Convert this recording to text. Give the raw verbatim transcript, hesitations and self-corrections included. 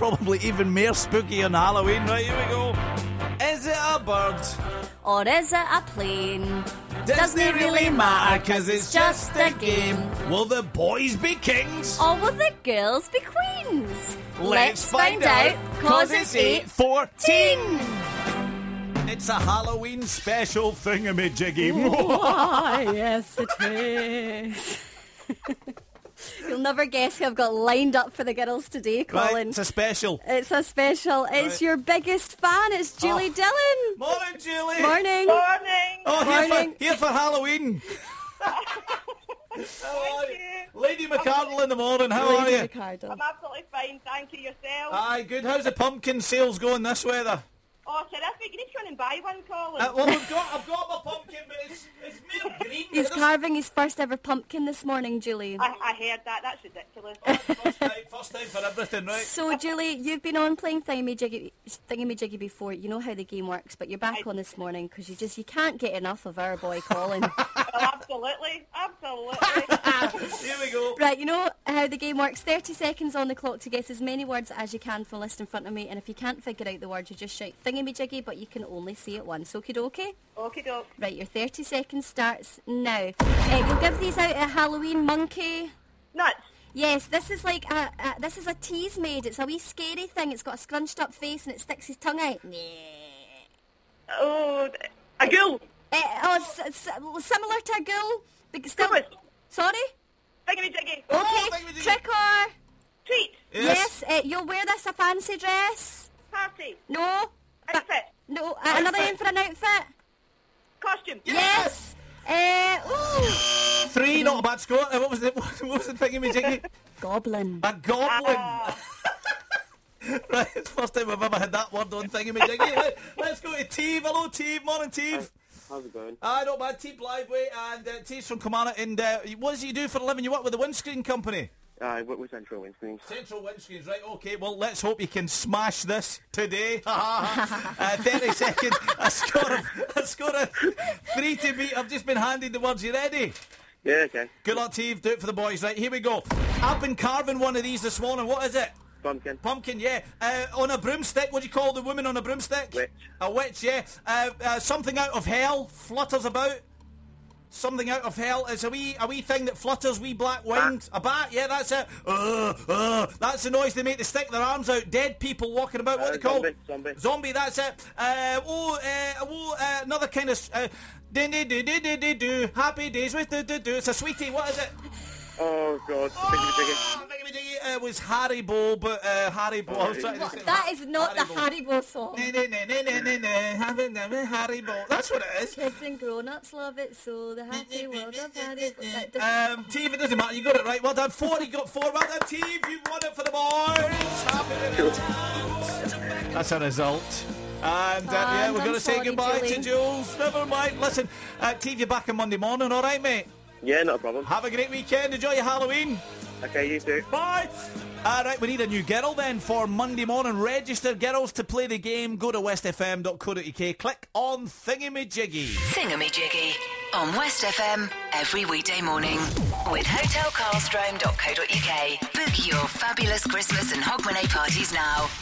probably even more spooky on Halloween. Right, here we go. Is it a bird? Or is it a plane? Doesn't it really matter, cause it's just a game. Will the boys be kings? Or will the girls be queens? Let's find out, cause it's eight fourteen. It's a Halloween special thingamajiggy. Oh, yes, it is. You'll never guess who I've got lined up for the girls today, Colin. Right, it's a special. It's a special. It's Right. your biggest fan. It's Julie Oh. Dillon. Morning, Julie. Morning. Morning. Oh, here Morning. for, here for Halloween. How are you? Lady McCardle in the morning. How are you? Ricardo. I'm absolutely fine, thank you. Yourself? Aye, good. How's the pumpkin sales going this weather? Oh, terrific. You need to run and buy one, Colin. Uh, well, I've got, I've got my pumpkin, but it's, it's mere green. He's It doesn't- carving his first ever pumpkin this morning, Julie. I, I heard that. That's ridiculous. First time, first time for everything, right? So, Julie, you've been on playing Thingamajiggy, Thingamajiggy before. You know how the game works, but you're back I- on this morning because you just you can't get enough of our boy Colin. Well, absolutely. Absolutely. Here we go. Right, you know how the game works. thirty seconds on the clock to guess as many words as you can from the list in front of me, and if you can't figure out the word, you just shout Thingamajiggy, but you can only say it once. Okie dokie? Okie doke. Right, your thirty seconds starts now. Uh, you'll give these out a Halloween monkey. Nuts. Yes, this is like a, a this is a tease made. It's a wee scary thing. It's got a scrunched up face and it sticks his tongue out. Oh, a ghoul. Uh, oh, s- s- similar to a ghoul, but still. Goodness. Sorry. Thingamajiggy. Oh, Okay. thingamajiggy. Trick or Treat. yes. uh, you'll wear this a fancy dress. Party. No. But- Outfit. no. Uh, another name for an outfit. Costume. Yes. Uh, ooh. Three, not a bad score. Uh, What was the what was the thingamajiggy? Goblin. A goblin. Ah. Right, it's the first time I've ever had that word on thingamajiggy. Let, let's go to Teve. Hello, Teve. Morning, Teve. How's it going? Ah, not bad. Teve Liveway and uh, Teve's from Kilmarnock. And uh, what does he do for a living? You work with the windscreen company. I work with Central Windscreens. Central windscreens, right, okay, well, let's hope you can smash this today. uh, thirty seconds, a score of, a score of three to beat. I've just been handed the words. You ready? Yeah, okay. Good luck, Teve. Do it for the boys. Right, here we go. I've been carving one of these this morning. What is it? Pumpkin. Pumpkin, yeah. Uh, on a broomstick, what do you call the woman on a broomstick? Witch. A witch, yeah. Uh, uh, something out of hell flutters about. Something out of hell is a wee a wee thing that flutters, wee black wings. A bat, yeah, that's it. Uh, uh, that's the noise they make to stick their arms out. Dead people walking about. What Uh, they call zombie, zombie. Zombie, that's it. Uh, oh, uh, oh, uh, another kind of. Uh, do do do do do do do. Happy days with do do do. It's a sweetie. What is it? Oh, God. Oh, thingamajiggy. It was Haribo, but uh, Haribo. I was trying to say That is not the Haribo. Haribo song. No, no, no, no, no, no, no. Haven't never Haribo. That's what it is. Kids and grown-ups love it, so the happy world of Haribo. That doesn't- Um, Teve, it doesn't matter. You got it right. Well done. Four. You got four. Well done, Teve. You won it for the boys. Happy to- That's a result. And uh, yeah, And we're I'm going to say sorry, goodbye Julie. to Jules. Never mind. Listen, uh, Teve, you're back on Monday morning. All right, mate. Yeah, not a problem. Have a great weekend. Enjoy your Halloween. Okay, you too. Bye. All right, we need a new girl then for Monday morning. Register girls to play the game. Go to west f m dot co dot u k. Click on Thingamajiggy. Thingamajiggy on West F M every weekday morning with hotel carlstrom dot co dot u k. Book your fabulous Christmas and Hogmanay parties now.